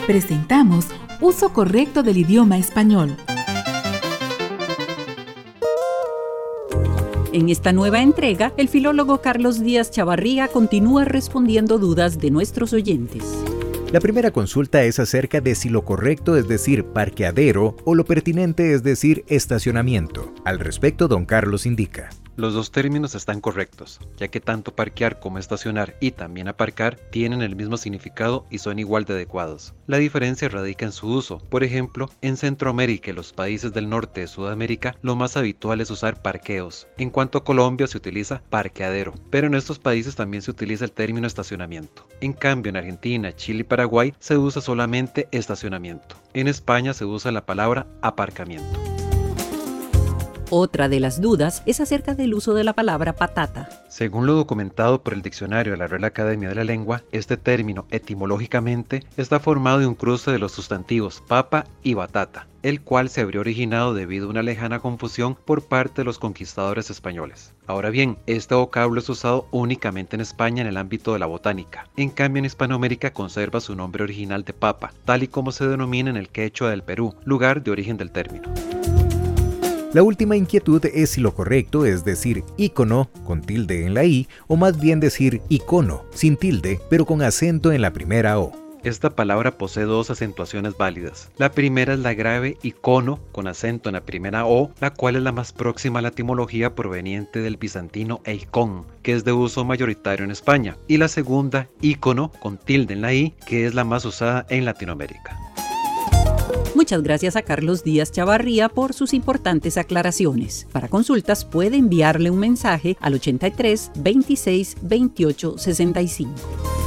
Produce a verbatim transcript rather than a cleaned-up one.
Presentamos Uso Correcto del Idioma Español. En esta nueva entrega, el filólogo Carlos Díaz Chavarría continúa respondiendo dudas de nuestros oyentes. La primera consulta es acerca de si lo correcto es decir parqueadero o lo pertinente es decir estacionamiento. Al respecto, don Carlos indica: Los dos términos están correctos, ya que tanto parquear como estacionar y también aparcar tienen el mismo significado y son igual de adecuados. La diferencia radica en su uso. Por ejemplo, en Centroamérica y los países del norte de Sudamérica, lo más habitual es usar parqueos. En cuanto a Colombia, se utiliza parqueadero, pero en estos países también se utiliza el término estacionamiento. En cambio, en Argentina, Chile y Paraguay se usa solamente estacionamiento. En España se usa la palabra aparcamiento. Otra de las dudas es acerca del uso de la palabra patata. Según lo documentado por el diccionario de la Real Academia de la Lengua, este término etimológicamente está formado de un cruce de los sustantivos papa y batata, el cual se habría originado debido a una lejana confusión por parte de los conquistadores españoles. Ahora bien, este vocablo es usado únicamente en España en el ámbito de la botánica. En cambio, en Hispanoamérica conserva su nombre original de papa, tal y como se denomina en el quechua del Perú, lugar de origen del término. La última inquietud es si lo correcto es decir ícono con tilde en la i o más bien decir icono sin tilde pero con acento en la primera o. Esta palabra posee dos acentuaciones válidas. La primera es la grave icono con acento en la primera o, la cual es la más próxima a la etimología proveniente del bizantino eikon, que es de uso mayoritario en España, y la segunda ícono con tilde en la i, que es la más usada en Latinoamérica. Muchas gracias a Carlos Díaz Chavarría por sus importantes aclaraciones. Para consultas puede enviarle un mensaje al ochenta y tres, veintiséis, veintiocho, sesenta y cinco.